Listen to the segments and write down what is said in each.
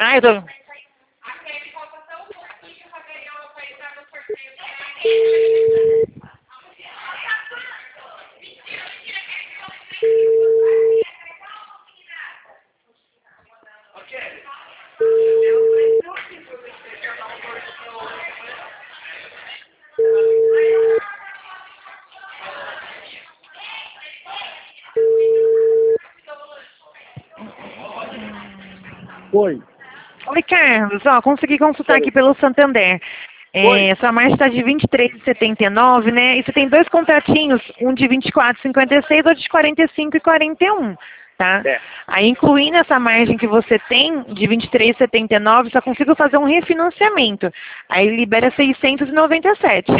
Ah, eu tô... Oi. Oi, Carlos. Ó, consegui consultar Peraí. aqui pelo Santander. Oi. Sua margem está de 23,79, né? E você tem dois contratinhos, um de 24,56 e outro de 45,41, tá? É. Aí, incluindo essa margem que você tem de 23,79, só consigo fazer um refinanciamento. Aí libera 697.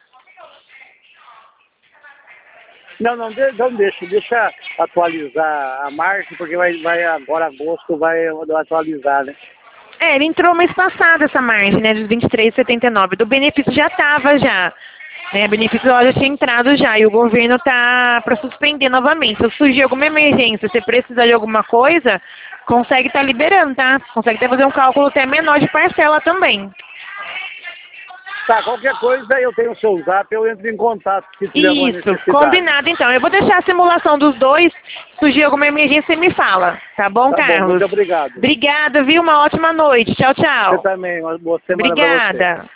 Não, não deixa atualizar a margem, porque vai agora agosto vai atualizar, né? Ele entrou mês passado essa margem, né, de 23,79. Do benefício já estava já. Né, benefício já tinha entrado já. E o governo tá para suspender novamente. Se surgir alguma emergência, você precisar de alguma coisa, consegue estar liberando, tá? Consegue até fazer um cálculo até menor de parcela também. Tá, qualquer coisa eu tenho o seu zap, eu entro em contato se tiver alguma Isso, necessidade. combinado então. Eu vou deixar a simulação dos dois. Se surgir alguma emergência, você me fala. Tá bom, Tá bom, Carlos? muito obrigado. Obrigada, viu? Uma ótima noite. Tchau, Você tchau. também, uma boa semana para você. Obrigada.